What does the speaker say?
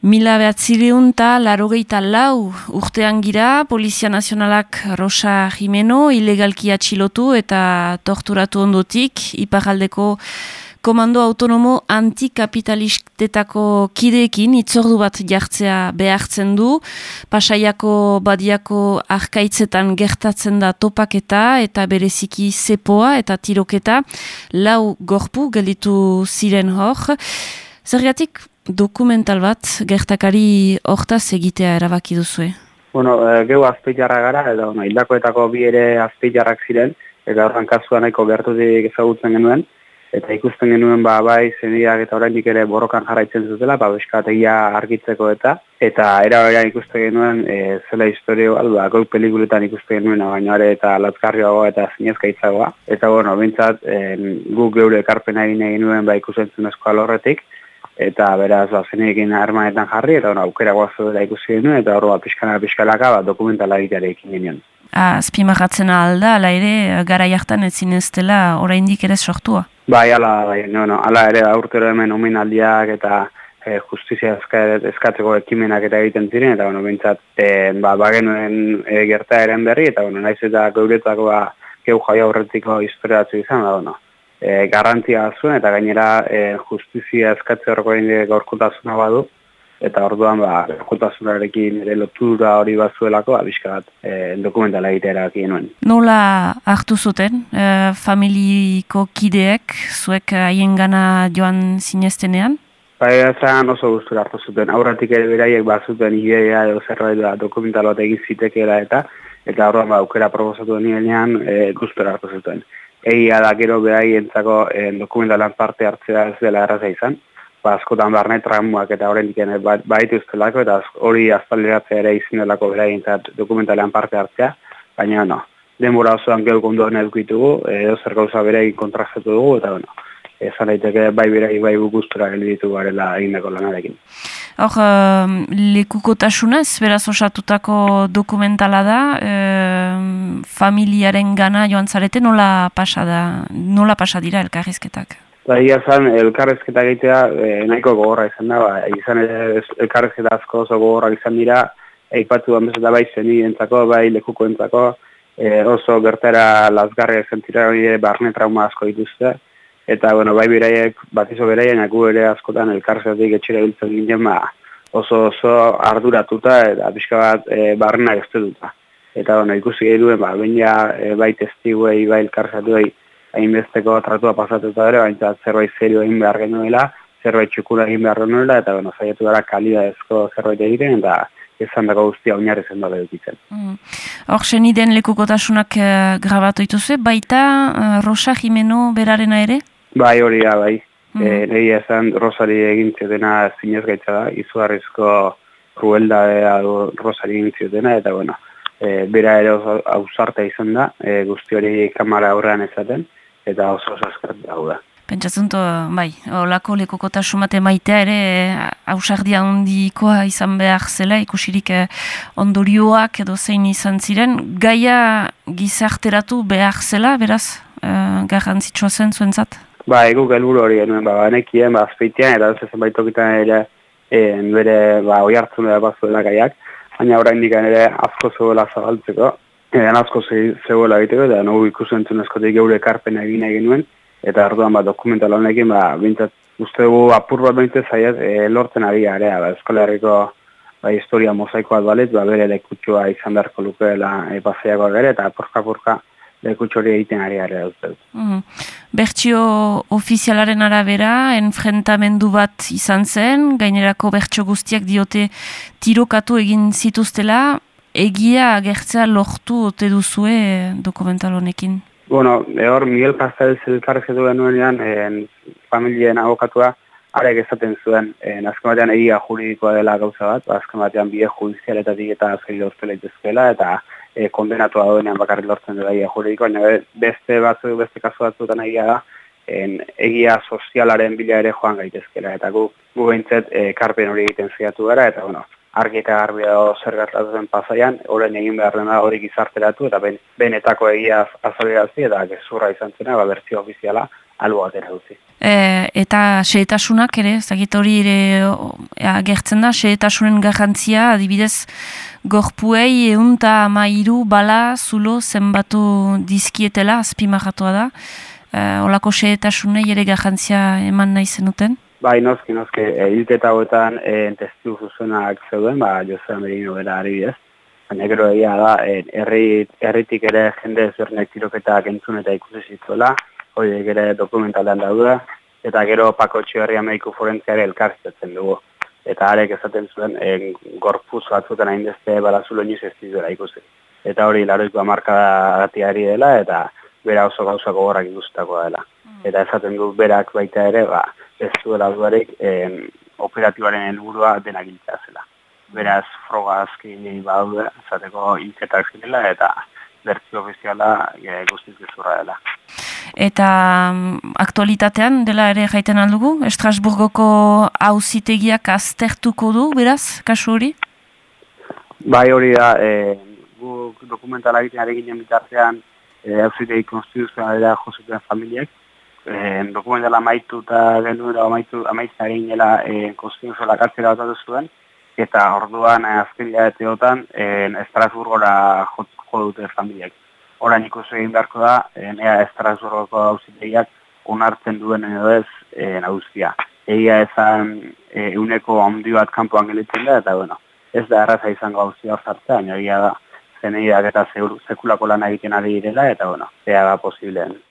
1984 urtean gira, Polizia Nazionalak Rosa Jimeno ilegalki atxilotu eta torturatu ondotik, iparraldeko komando autonomo antikapitalistetako kideekin itzordu bat jartzea behartzen du. Pasaiako badiako arkaitzetan gertatzen da topaketa eta bereziki zepoa eta tiroketa, 4 gorpu gelditu ziren hor. Zergatik dokumental bat gertakari hortaz egitea erabaki duzue? Geu azpeitarra gara, edo hildakoetako bi ere azpeitarrak ziren, eta horren kasuan nahiko gertutik ezagutzen genuen, eta ikusten genuen bai zeniak eta oraindik ere borrokan jarraitzen zutela, beskategia argitzeko eta era ikusten genuen zela historio bat, goi pelikuletan ikusten genuen, baina ere eta latzkarriagoa eta zinezkaitzagoa. Eta bintzat guk geure ekarpena egin nuen ikusentzun eskoal horretik, eta beraz zenekin armanetan jarri, eta aukera guazu dela ikusi genuen, eta hor pixkanaka dokumentala egiteare ekin genuen. Azpimarratzen alda, ala ere, gara jartan ez zineztela oraindik ere sortua? Ala ere urtero hemen omenaldiak eta justizia eskatzeko ekimenak eta egiten ziren, eta bintzat bagenuen gertaeren berri, eta naiz eta geuretako geu jaia horretiko historiatzu izan, garrantzia zuen, eta gainera justizia eskatze horreko gaurkotasuna badu, eta orduan gaurkotasunarekin ere lotura hori bazuelako, abiskat dokumentala egitea nuen. Nola hartu zuten familiko kideek, zuek haiengana joan zineztenean? Ezan oso gustura hartu zuten. Aurretik ere beraiek bazuten ideia edo zerbait dokumental bat egin zitekeela eta orduan aukera proposatu denean gustura hartu zuten. Egia da gero beraientzako dokumentalan parte hartzea ez dela erraza izan. Askotan barne tramuak eta horrendik baitu ustelako eta hori azpalderatzea ere izin delako beraientzat dokumentalean parte hartzea, baina denbora osoan geuk ondoan edukitugu, edo zer gauza beraik kontrastatu dugu, eta esan daiteke bai beraik bai gustura gelditu garela egindako lanarekin. Hor, lekukotasunez, beraz osatutako dokumentala da, familiaren gana joan zarete, nola pasa dira elkarrizketak? Zan, elkarrezketa egitea nahiko gogorra izan da, izan elkarrezketa asko oso gogorra izan dira, eipatu bezala bai zenientzako, bai lekukoentzako, oso gertara lazgarria izan zira barne trauma asko dituzte, eta bai beraiek, batizo beraien, gu ere askotan elkarrezketatik etxera biltzen ginen, oso arduratuta eta pixka bat barrena gaztetuta. Eta ikusi gehiduen, bai testiguei, bai elkarrezketuei, hainbesteko tratua pasatuta ere, baina zerbait serio egin behar genuela, zerbait txukura egin behar genuela, eta zaiatu gara kalidadezko zerbait egiten, eta izan dago guztia oinarri zen dole dukitzen. Hor, seniden lekukotasunak grabatu dituzue, baita Rosa Jimeno berarena ere? Bai, hori da, bai. Nehi esan Rosari egintziotena zinez gaitza da, izugarrizko kruelda Rosari egintziotena, eta bera ere oso ausarta izan da, guzti hori kamara aurrean ezaten, eta oso eskertu da. Pentsatzunto, olako lekukotasun bate maitea ere ausardia handikoa izan behar zela, ikusirik ondorioak edo zein izan ziren, gaia gizarteratu behar zela, beraz, garrantzitsua zen zuentzat? Guk helburu hori genuen, banekien, azpeitean, eta ez zenbait tokitan ere bere oi hartzun da bazuela gaiak, baina oraindik ere asko zegoela zabaltzeko, asko zegoela egiteko, eta nugu ikusentzun eskotik geure ekarpena egin egin nuen, eta orduan dokumental honekin, bintzat uste dugu apur bat bintzat zaiet lortzen ari garea, Euskal Herriko historia mosaikoa balet, bere lekutxoa izan beharko lukeela paseiakoa gare, eta porka lekutxo hori egiten ari garea dut. Bertsio ofizialaren arabera, enfrentamendu bat izan zen, gainerako bertsio guztiak diote tirokatu egin zituztela, egia agertzea lortu ote duzue dokumental honekin? Hor Miguel Pastel elkarrezketu genuenean, familien abokatua, arek esaten zuen, azken batean egia juridikoa dela gauza bat, azken batean bide judizialetatik eta azken lortzela itezkela, eta kondenatua duenean bakarrik lortzen dela egia juridikoa, beste kasu batzuetan egia da, egia sozialaren bila ere joan gaitezkela, eta gu behintzet karpen hori egiten zaiatu gara, eta argi eta garbi dago zer gertatu zen pasaian, horren egin behar dena hori gizarteratu, eta benetako egia azalerazi, eta gezurra izan zena, bertsio ofiziala, albo batera utzi. Eta xehetasunak ere, ezagit hori ere agertzen da, xehetasunen garrantzia, adibidez, gorpuei 113 bala zulo zenbatu dizkietela, azpimarratua da. Olako xehetasunei ere garrantzia eman nahi zenuten? Bai, noski, hilketa hauetan testigu zuzenak zeuden, Jose Merino bera adibidez. Baina gero egia da, herritik ere jende ezberdinak tiroketak entzun eta ikusi zituela, horiek ere dokumentalean daude, eta gero Pako Etxeberria mediku forentzia ere elkarriztatzen dugu. Eta arek esaten zuen, gorputz batzuetan hainbeste balazulo inoiz ez dituela ikusi. Eta hori 80ko hamarkadatiari dela, eta bera oso gauza gogorrak ikustutakoa dela. Eta esaten du berak baita ere, ez duela dudarik operatiboaren helburua denak hiltzea zela. Beraz, froga azki badaude, esateko hilketak zirela, eta bertzio ofiziala guztiz gezurra dela. Eta aktualitatean dela ere jaiten aldugu? Estrasburgoko auzitegiak aztertuko du, beraz, kasu hori? Bai hori da, guk dokumentala egiten ari ginen bitartean auzitegi konstituzionalera josuten familiek. Dokumentala amaitu eta genuela amaitzen ari ginela konstituzioa kartzera batatu zuen, eta orduan azken hilabeteotan Estrasburgora jo dute familiek. Orain ikusi egin beharko da, ea Estrasburgoko auzitegiak onartzen duen edo ez auzia. Egia ezan euneko handi bat kanpoan gelditzen da, eta ez da erraza izango auzia hor sartzea, baina egia da zeneiak eta sekulako lan egiten ari direla, eta ea da posibleen.